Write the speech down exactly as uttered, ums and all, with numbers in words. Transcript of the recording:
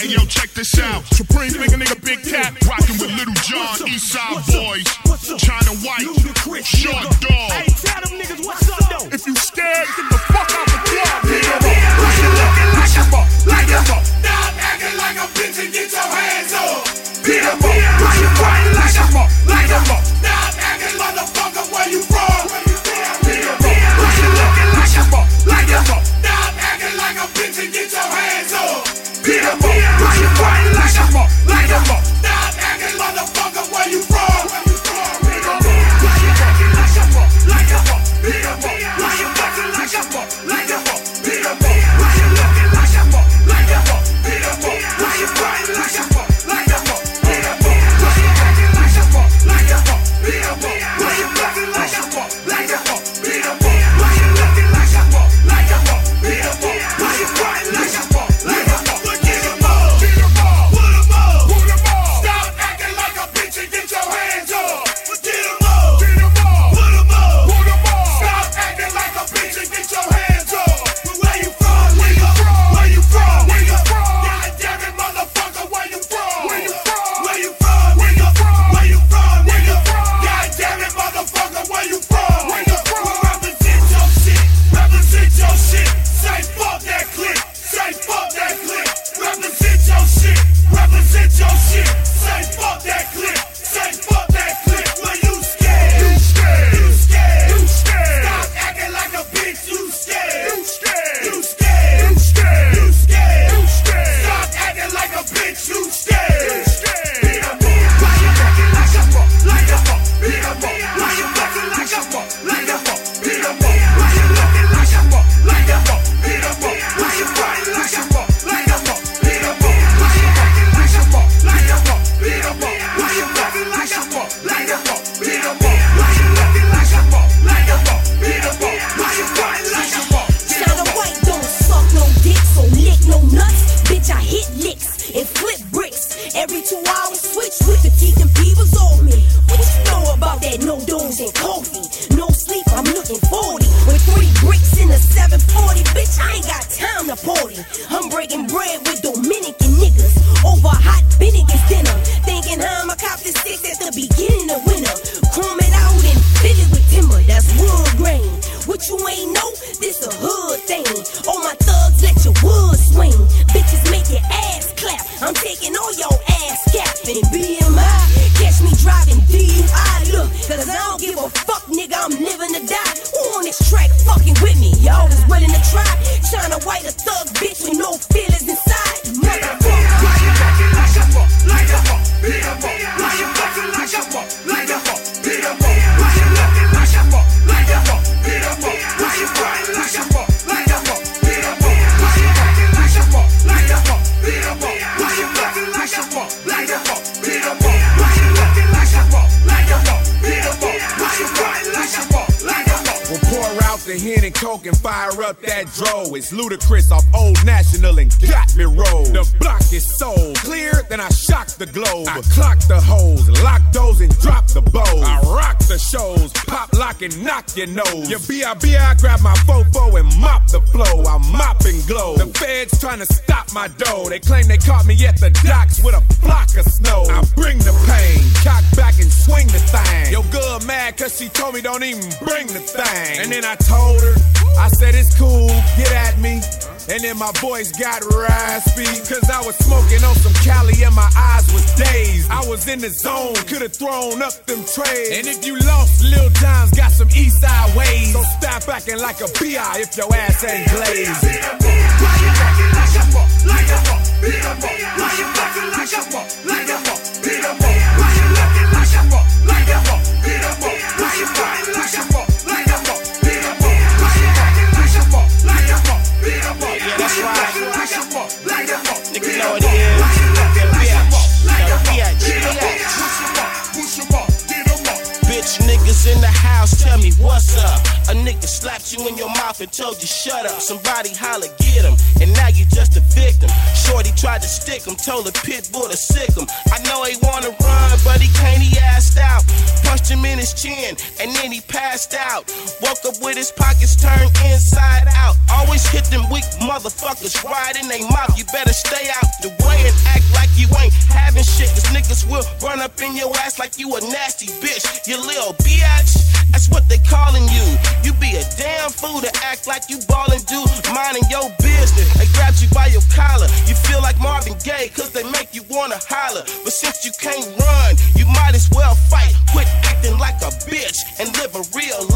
Hey yo, check this out. Supreme nigga, nigga, Big Cat, rockin' with Little John, Eastside Boys, China White, Short Dog. Hey, tell them niggas what's up though. If you scared, get the fuck out the club. Beat 'em up, like you looking like a fuck, like a fuck. Stop acting like a bitch and get your hands up. Beat 'em up, like you fighting like a fuck, like a fuck. Stop acting motherfucker, where you from? Beat 'em up, like you looking like a fuck, like a fuck. Stop acting like a bitch and get your hands up. Beat 'em up, like you fighting like a fuck, like a fuck. Stop acting motherfucker, where you from? Beat 'em up, like you acting like a fuck, like a fuck. Beat 'em up, like you acting like a fuck, like a fuck. Beat 'em up, like you looking like a fuck, like a fuck. Beat 'em up, like you fighting like a fuck, like a fuck. Beat 'em up, like you acting like a fuck, like a fuck. Beat 'em up, like you acting like a fuck, like a fuck. Beat 'em up, like you looking like a fuck, like a fuck. Beat 'em up, like you fighting like a fuck, like a fuck. Get 'em up, beat 'em up, put 'em up, put 'em up. Stop acting like a bitch and get your hands up. Get 'em up, beat 'em up, put 'em up, put 'em up. Stop acting like a bitch and get your hands up. Where you from? Where you from? Where you from? Where you from? God damn it, motherfucker, where you from? Where you from? Where you from? Where you from? Where you from? Where you from? God damn it, motherfucker, where you from? Where you from? Represent your shit. Represent your shit. Say fuck that clip. Say fuck that clip. Represent your shit. Represent your shit. Say fuck that clip. Say fuck that clip. When you scared. You scared. You scared. You scared. Stop acting like a bitch. You scared. You scared. You scared. You scared. You scared. You scared. Stop acting like a bitch. You scared. You scared. Beat 'em up. Why you acting like a fuck? Like a fuck. Beat 'em up. Why you acting like a fuck? Like a fuck. Beat 'em up. Why you looking like a fuck? Like a fuck. Beat 'em up. Why you fighting like a fuck? Like a fuck. Beat 'em up. Why you acting like a fuck? Like a fuck. Beat 'em up. Why you acting like a fuck? Like a fuck. Beat 'em up. Why you looking like a fuck? Like a fuck. Beat 'em up. Why you fighting like a fuck? China White don't suck no dick, so lick no nuts. Bitch, I hit licks and flip bricks. Every two hours, switch with the teeth and peepers on me. What you know about that no dose and coffee? No sleep, I'm looking forty. With three bricks in a seven forty, bitch, I ain't got time to party. I'm breaking bread with Dominican niggas over hot Bennigan's dinner. Thinking how I'ma cop the six at the beginning of winter. Chrome it out and fit it with timber, that's wood grain. What you ain't know, this a hood thing. All my thugs let your wood swing. Bitches make your ass clap. I'm taking all your ass capping. B M I, catch me driving D U I. Look, cause I don't give a fuck, nigga, I'm living to die. Who on this track fucking with me? Y'all was willing to try. China White, a thug bitch with no feelings inside. Motherfucker. Why you acting like a fuck? Like a fuck. Beat 'em up. Why you acting like a fuck? Like a fuck. Beat 'em up. Why you acting like a fuck? Like a fuck. Beat 'em up. Why you fighting like a fuck? Like a fuck. Beat 'em up. Why you acting like a fuck? Like a fuck. Beat 'em up. Why you acting like a fuck? Like a fuck. Beat 'em up. Why you acting like a fuck? Like a fuck. Beat 'em up. Why you fighting like a fuck? Like a fuck. We'll pour out the hen and coke and fire up that dro. It's Ludacris off Old National and got me rolled. The block is so clear, then I shock the globe. I clock the hoes, lock those and drop the bows. I rock the shows, pop, lock and knock your nose. Your B I B I grab my fofo and mop the flow. I mop and glow. The feds trying to stop my dough. They claim they caught me at the docks with a flock of snow. I bring the pain, cock back and swing the thing. Yo, good mad cause she told me don't even bring the thing. And then I told her, I said it's cool, get at me. And then my voice got raspy, cause I was smoking on some Cali and my eyes was dazed. I was in the zone, could've thrown up them trays. And if you lost, Lil John's got some east side ways. So stop acting like a B I if your ass ain't glazed. Beat 'em up. Why you acting like a fuck? Like a fuck. Beat 'em up. Why you acting like a fuck? Like a fuck. Beat 'em up. Why you acting like a fuck? Like a fuck. Beat 'em up. Why you fighting like a fuck? Like a fuck. Beat 'em up. Why you acting like a fuck? Like a fuck. Beat 'em up. Yeah, that's right. Like a fuck. Like a fuck. Nigga know what it is. Why you acting like a fuck? Like a fuck. Bitch, Beat 'em up. Push 'em up. Push 'em up. Get 'em up. bitch niggas in the house, tell me what's up. A nigga slapped you in your mouth and told you shut up. Somebody holler, get him, and now you just a victim. Shorty tried to stick him, told a pit bull to sick him. I know he wanna run, but he can't, he assed out. Punched him in his chin, and then he passed out. Woke up with his pockets turned inside out. Always hit them weak motherfuckers right in their mouth. You better stay out the way and act like you ain't having shit, cause niggas will run up in your ass like you a nasty bitch. You little biatch, that's what they calling you. You be a damn fool to act like you ballin', dude, minding your business. They grab you by your collar, you feel like Marvin Gaye, cause they make you wanna holler. But since you can't run, you might as well fight. Quit acting like a bitch and live a real